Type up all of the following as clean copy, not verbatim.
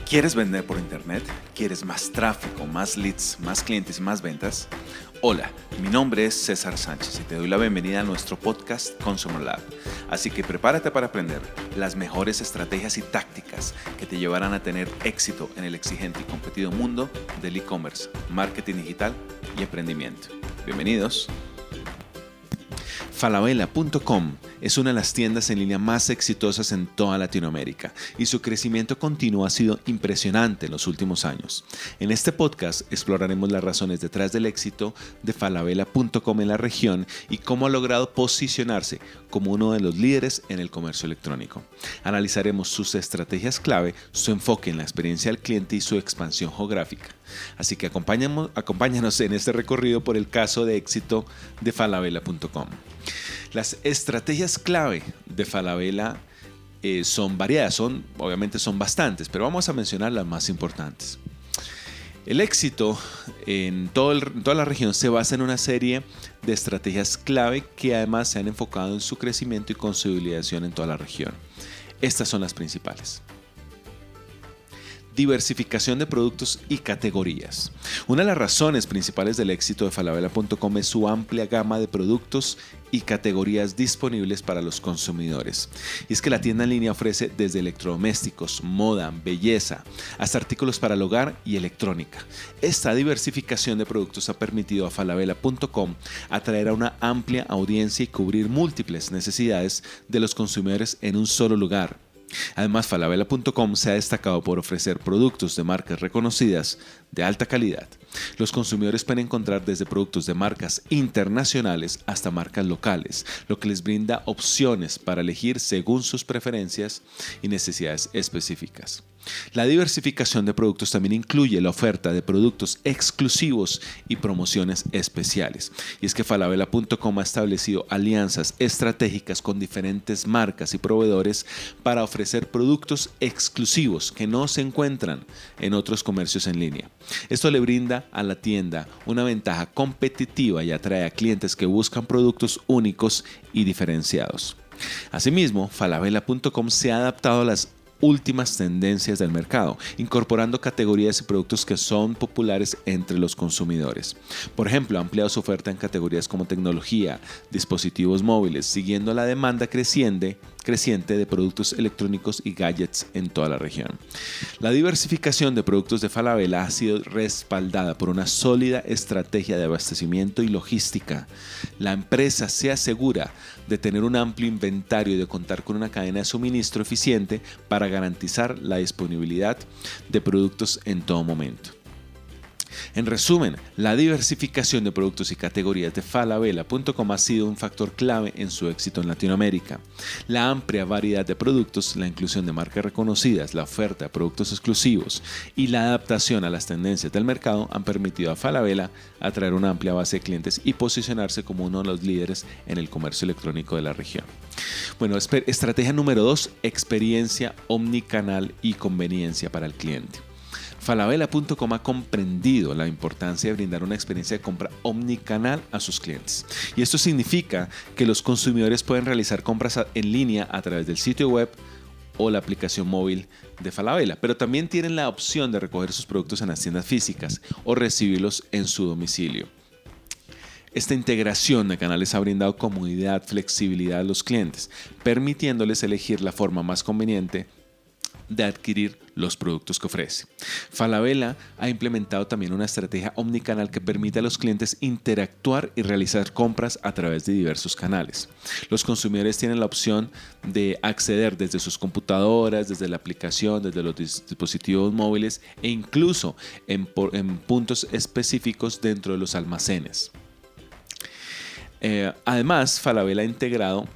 ¿Quieres vender por internet? ¿Quieres más tráfico, más leads, más clientes y más ventas? Hola, mi nombre es César Sánchez y te doy la bienvenida a nuestro podcast Consumer Lab. Así que prepárate para aprender las mejores estrategias y tácticas que te llevarán a tener éxito en el exigente y competido mundo del e-commerce, marketing digital y emprendimiento. Bienvenidos. Falabella.com es una de las tiendas en línea más exitosas en toda Latinoamérica y su crecimiento continuo ha sido impresionante en los últimos años. En este podcast exploraremos las razones detrás del éxito de Falabella.com en la región y cómo ha logrado posicionarse como uno de los líderes en el comercio electrónico. Analizaremos sus estrategias clave, su enfoque en la experiencia del cliente y su expansión geográfica. Así que acompáñanos en este recorrido por el caso de éxito de Falabella.com. Las estrategias clave de Falabella son variadas, obviamente son bastantes, pero vamos a mencionar las más importantes. El éxito en toda la región se basa en una serie de estrategias clave que además se han enfocado en su crecimiento y consolidación en toda la región. Estas son las principales. Diversificación de productos y categorías. Una de las razones principales del éxito de Falabella.com es su amplia gama de productos y categorías disponibles para los consumidores. Y es que la tienda en línea ofrece desde electrodomésticos, moda, belleza, hasta artículos para el hogar y electrónica. Esta diversificación de productos ha permitido a Falabella.com atraer a una amplia audiencia y cubrir múltiples necesidades de los consumidores en un solo lugar. Además, Falabella.com se ha destacado por ofrecer productos de marcas reconocidas de alta calidad. Los consumidores pueden encontrar desde productos de marcas internacionales hasta marcas locales, lo que les brinda opciones para elegir según sus preferencias y necesidades específicas. La diversificación de productos también incluye la oferta de productos exclusivos y promociones especiales. Y es que Falabella.com ha establecido alianzas estratégicas con diferentes marcas y proveedores para ofrecer productos exclusivos que no se encuentran en otros comercios en línea. Esto le brinda a la tienda una ventaja competitiva y atrae a clientes que buscan productos únicos y diferenciados. Asimismo, Falabella.com se ha adaptado a las últimas tendencias del mercado, incorporando categorías y productos que son populares entre los consumidores. Por ejemplo, ha ampliado su oferta en categorías como tecnología, dispositivos móviles, siguiendo la demanda creciente de productos electrónicos y gadgets en toda la región. La diversificación de productos de Falabella ha sido respaldada por una sólida estrategia de abastecimiento y logística. La empresa se asegura de tener un amplio inventario y de contar con una cadena de suministro eficiente para garantizar la disponibilidad de productos en todo momento. En resumen, la diversificación de productos y categorías de Falabella.com ha sido un factor clave en su éxito en Latinoamérica. La amplia variedad de productos, la inclusión de marcas reconocidas, la oferta de productos exclusivos y la adaptación a las tendencias del mercado han permitido a Falabella atraer una amplia base de clientes y posicionarse como uno de los líderes en el comercio electrónico de la región. Bueno, estrategia número 2, experiencia omnicanal y conveniencia para el cliente. Falabella.com ha comprendido la importancia de brindar una experiencia de compra omnicanal a sus clientes. Y esto significa que los consumidores pueden realizar compras en línea a través del sitio web o la aplicación móvil de Falabella, pero también tienen la opción de recoger sus productos en las tiendas físicas o recibirlos en su domicilio. Esta integración de canales ha brindado comodidad, flexibilidad a los clientes, permitiéndoles elegir la forma más conveniente de adquirir los productos que ofrece. Falabella ha implementado también una estrategia omnicanal que permite a los clientes interactuar y realizar compras a través de diversos canales. Los consumidores tienen la opción de acceder desde sus computadoras, desde la aplicación, desde los dispositivos móviles e incluso en puntos específicos dentro de los almacenes. Además, Falabella ha integrado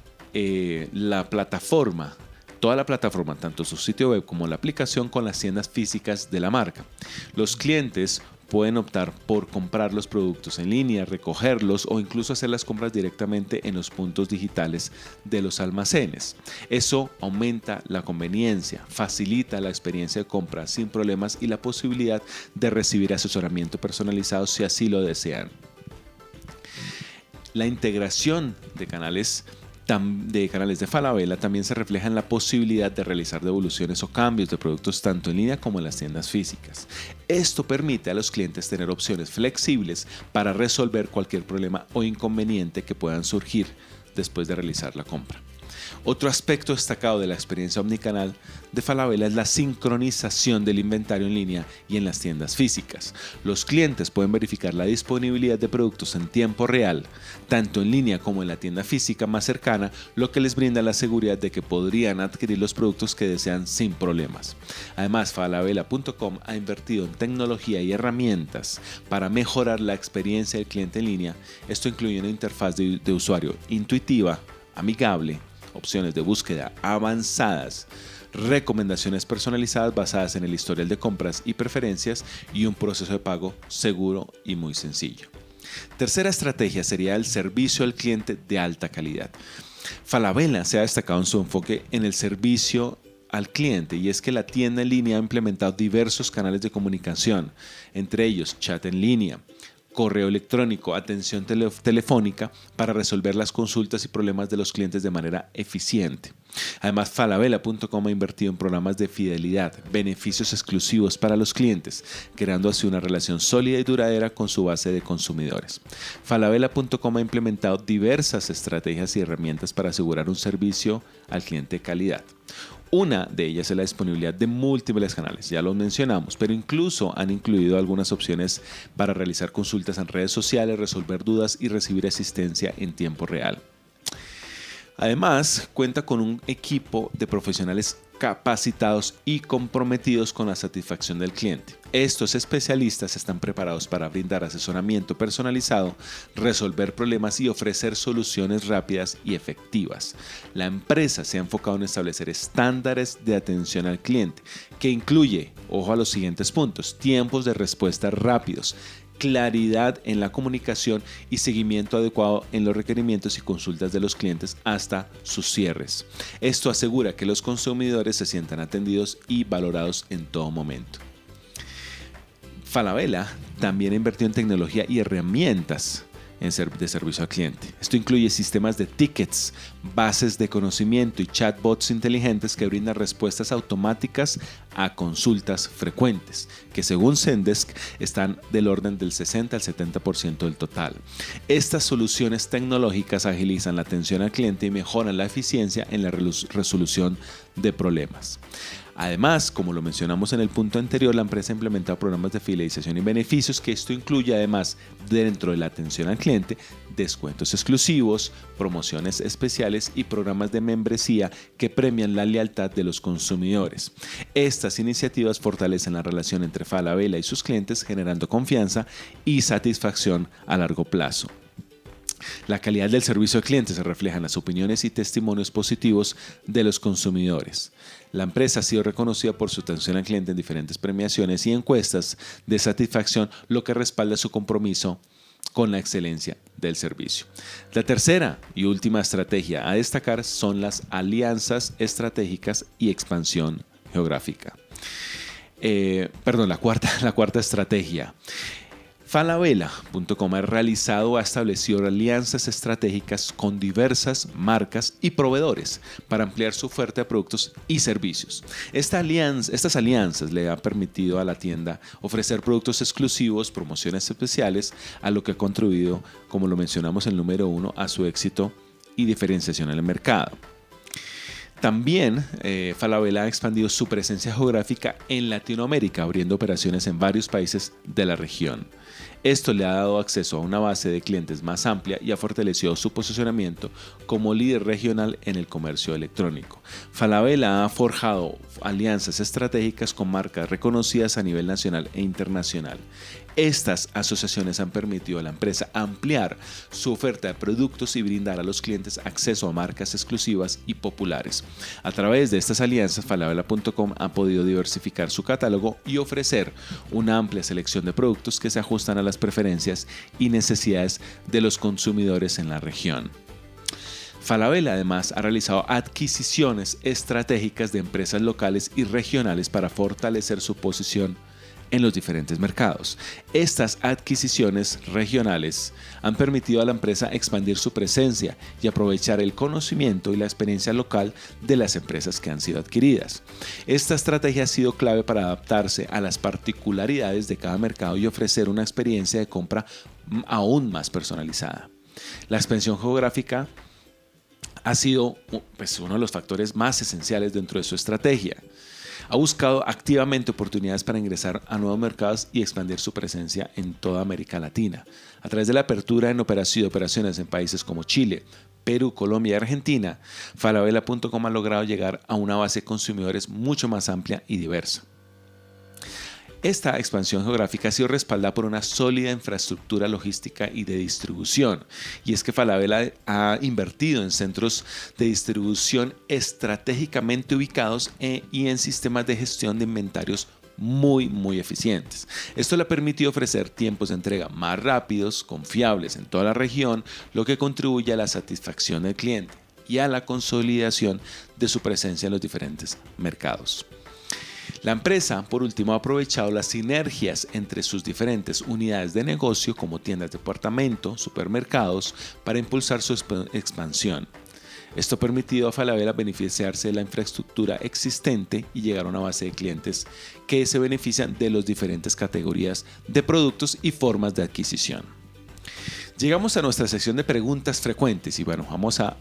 toda la plataforma, tanto su sitio web como la aplicación, con las tiendas físicas de la marca. Los clientes pueden optar por comprar los productos en línea, recogerlos o incluso hacer las compras directamente en los puntos digitales de los almacenes. Eso aumenta la conveniencia, facilita la experiencia de compra sin problemas y la posibilidad de recibir asesoramiento personalizado si así lo desean. La integración de canales de canales de Falabella también se refleja en la posibilidad de realizar devoluciones o cambios de productos tanto en línea como en las tiendas físicas. Esto permite a los clientes tener opciones flexibles para resolver cualquier problema o inconveniente que puedan surgir después de realizar la compra. Otro aspecto destacado de la experiencia omnicanal de Falabella es la sincronización del inventario en línea y en las tiendas físicas. Los clientes pueden verificar la disponibilidad de productos en tiempo real, tanto en línea como en la tienda física más cercana, lo que les brinda la seguridad de que podrían adquirir los productos que desean sin problemas. Además, Falabella.com ha invertido en tecnología y herramientas para mejorar la experiencia del cliente en línea. Esto incluye una interfaz de usuario intuitiva, amigable, opciones de búsqueda avanzadas, recomendaciones personalizadas basadas en el historial de compras y preferencias y un proceso de pago seguro y muy sencillo. Tercera estrategia sería el servicio al cliente de alta calidad. Falabella se ha destacado en su enfoque en el servicio al cliente, y es que la tienda en línea ha implementado diversos canales de comunicación, entre ellos chat en línea, correo electrónico, atención telefónica para resolver las consultas y problemas de los clientes de manera eficiente. Además, Falabella.com ha invertido en programas de fidelidad, beneficios exclusivos para los clientes, creando así una relación sólida y duradera con su base de consumidores. Falabella.com ha implementado diversas estrategias y herramientas para asegurar un servicio al cliente de calidad. Una de ellas es la disponibilidad de múltiples canales, ya los mencionamos, pero incluso han incluido algunas opciones para realizar consultas en redes sociales, resolver dudas y recibir asistencia en tiempo real. Además, cuenta con un equipo de profesionales capacitados y comprometidos con la satisfacción del cliente. Estos especialistas están preparados para brindar asesoramiento personalizado, resolver problemas y ofrecer soluciones rápidas y efectivas. La empresa se ha enfocado en establecer estándares de atención al cliente, que incluye, ojo a los siguientes puntos, tiempos de respuesta rápidos, claridad en la comunicación y seguimiento adecuado en los requerimientos y consultas de los clientes hasta sus cierres. Esto asegura que los consumidores se sientan atendidos y valorados en todo momento. Falabella también ha invertido en tecnología y herramientas de servicio al cliente. Esto incluye sistemas de tickets, bases de conocimiento y chatbots inteligentes que brindan respuestas automáticas a consultas frecuentes, que según Zendesk están del orden del 60 al 70% del total. Estas soluciones tecnológicas agilizan la atención al cliente y mejoran la eficiencia en la resolución de problemas. Además, como lo mencionamos en el punto anterior, la empresa ha implementado programas de fidelización y beneficios, que esto incluye además, dentro de la atención al cliente, descuentos exclusivos, promociones especiales y programas de membresía que premian la lealtad de los consumidores. Estas iniciativas fortalecen la relación entre Falabella y sus clientes, generando confianza y satisfacción a largo plazo. La calidad del servicio al cliente se refleja en las opiniones y testimonios positivos de los consumidores. La empresa ha sido reconocida por su atención al cliente en diferentes premiaciones y encuestas de satisfacción, lo que respalda su compromiso con la excelencia del servicio. La tercera y última estrategia a destacar son las alianzas estratégicas y expansión geográfica. La cuarta estrategia. Falabella.com ha establecido alianzas estratégicas con diversas marcas y proveedores para ampliar su oferta de productos y servicios. Estas alianzas le han permitido a la tienda ofrecer productos exclusivos, promociones especiales, a lo que ha contribuido, como lo mencionamos en el número 1, a su éxito y diferenciación en el mercado. También Falabella ha expandido su presencia geográfica en Latinoamérica, abriendo operaciones en varios países de la región. Esto le ha dado acceso a una base de clientes más amplia y ha fortalecido su posicionamiento como líder regional en el comercio electrónico. Falabella ha forjado alianzas estratégicas con marcas reconocidas a nivel nacional e internacional. Estas asociaciones han permitido a la empresa ampliar su oferta de productos y brindar a los clientes acceso a marcas exclusivas y populares. A través de estas alianzas, Falabella.com ha podido diversificar su catálogo y ofrecer una amplia selección de productos que se ajustan a las preferencias y necesidades de los consumidores en la región. Falabella además ha realizado adquisiciones estratégicas de empresas locales y regionales para fortalecer su posición en los diferentes mercados. Estas adquisiciones regionales han permitido a la empresa expandir su presencia y aprovechar el conocimiento y la experiencia local de las empresas que han sido adquiridas. Esta estrategia ha sido clave para adaptarse a las particularidades de cada mercado y ofrecer una experiencia de compra aún más personalizada. La expansión geográfica ha sido uno de los factores más esenciales dentro de su estrategia. Ha buscado activamente oportunidades para ingresar a nuevos mercados y expandir su presencia en toda América Latina. A través de la apertura en operaciones en países como Chile, Perú, Colombia y Argentina, Falabella.com ha logrado llegar a una base de consumidores mucho más amplia y diversa. Esta expansión geográfica ha sido respaldada por una sólida infraestructura logística y de distribución. Y es que Falabella ha invertido en centros de distribución estratégicamente ubicados y en sistemas de gestión de inventarios muy eficientes. Esto le ha permitido ofrecer tiempos de entrega más rápidos, confiables en toda la región, lo que contribuye a la satisfacción del cliente y a la consolidación de su presencia en los diferentes mercados. La empresa, por último, ha aprovechado las sinergias entre sus diferentes unidades de negocio como tiendas de departamento, supermercados, para impulsar su expansión. Esto ha permitido a Falabella beneficiarse de la infraestructura existente y llegar a una base de clientes que se benefician de las diferentes categorías de productos y formas de adquisición. Llegamos a nuestra sección de preguntas frecuentes y bueno, vamos a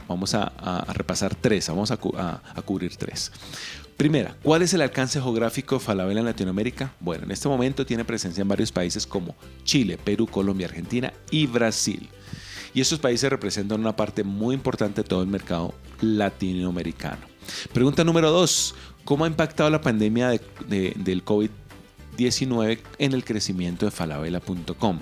repasar tres, vamos a cubrir tres. Primera, ¿cuál es el alcance geográfico de Falabella en Latinoamérica? Bueno, en este momento tiene presencia en varios países como Chile, Perú, Colombia, Argentina y Brasil. Y estos países representan una parte muy importante de todo el mercado latinoamericano. Pregunta número 2, ¿cómo ha impactado la pandemia del COVID-19 en el crecimiento de Falabella.com?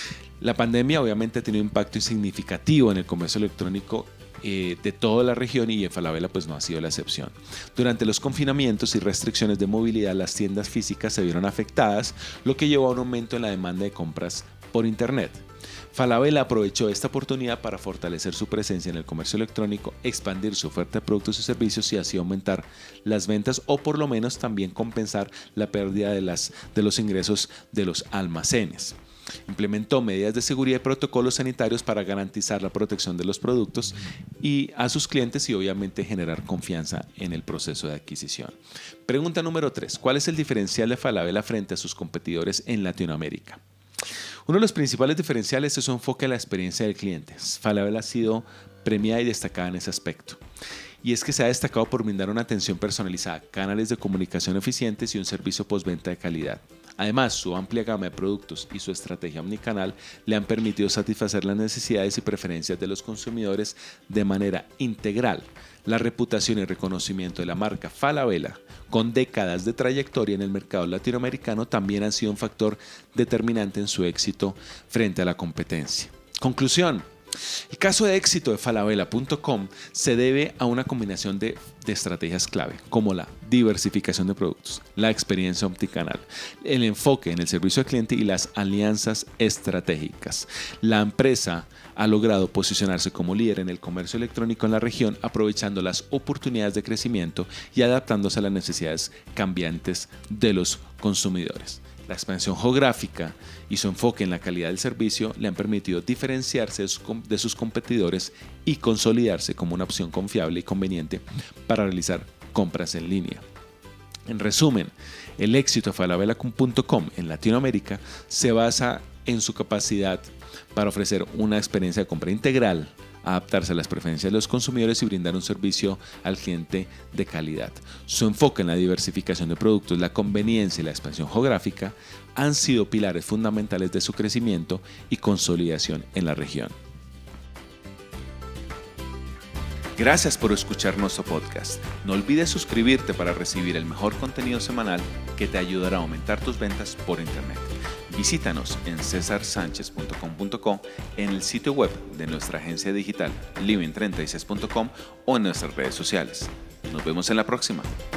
La pandemia obviamente ha tenido un impacto significativo en el comercio electrónico de toda la región y en Falabella pues no ha sido la excepción. Durante los confinamientos y restricciones de movilidad, las tiendas físicas se vieron afectadas, lo que llevó a un aumento en la demanda de compras por internet. Falabella aprovechó esta oportunidad para fortalecer su presencia en el comercio electrónico, expandir su oferta de productos y servicios y así aumentar las ventas o por lo menos también compensar la pérdida de los ingresos de los almacenes. Implementó medidas de seguridad y protocolos sanitarios para garantizar la protección de los productos y a sus clientes y obviamente generar confianza en el proceso de adquisición. Pregunta número 3. ¿Cuál es el diferencial de Falabella frente a sus competidores en Latinoamérica? Uno de los principales diferenciales es su enfoque a la experiencia del cliente. Falabella ha sido premiada y destacada en ese aspecto. Y es que se ha destacado por brindar una atención personalizada, canales de comunicación eficientes y un servicio postventa de calidad. Además, su amplia gama de productos y su estrategia omnicanal le han permitido satisfacer las necesidades y preferencias de los consumidores de manera integral. La reputación y reconocimiento de la marca Falabella, con décadas de trayectoria en el mercado latinoamericano, también han sido un factor determinante en su éxito frente a la competencia. Conclusión. El caso de éxito de Falabella.com se debe a una combinación de estrategias clave, como la diversificación de productos, la experiencia omnicanal, el enfoque en el servicio al cliente y las alianzas estratégicas. La empresa ha logrado posicionarse como líder en el comercio electrónico en la región, aprovechando las oportunidades de crecimiento y adaptándose a las necesidades cambiantes de los consumidores. La expansión geográfica y su enfoque en la calidad del servicio le han permitido diferenciarse de sus competidores y consolidarse como una opción confiable y conveniente para realizar compras en línea. En resumen, el éxito de Falabella.com en Latinoamérica se basa en su capacidad para ofrecer una experiencia de compra integral, adaptarse a las preferencias de los consumidores y brindar un servicio al cliente de calidad. Su enfoque en la diversificación de productos, la conveniencia y la expansión geográfica han sido pilares fundamentales de su crecimiento y consolidación en la región. Gracias por escuchar nuestro podcast. No olvides suscribirte para recibir el mejor contenido semanal que te ayudará a aumentar tus ventas por internet. Visítanos en cesarsanchez.com.co, en el sitio web de nuestra agencia digital living36.com o en nuestras redes sociales. Nos vemos en la próxima.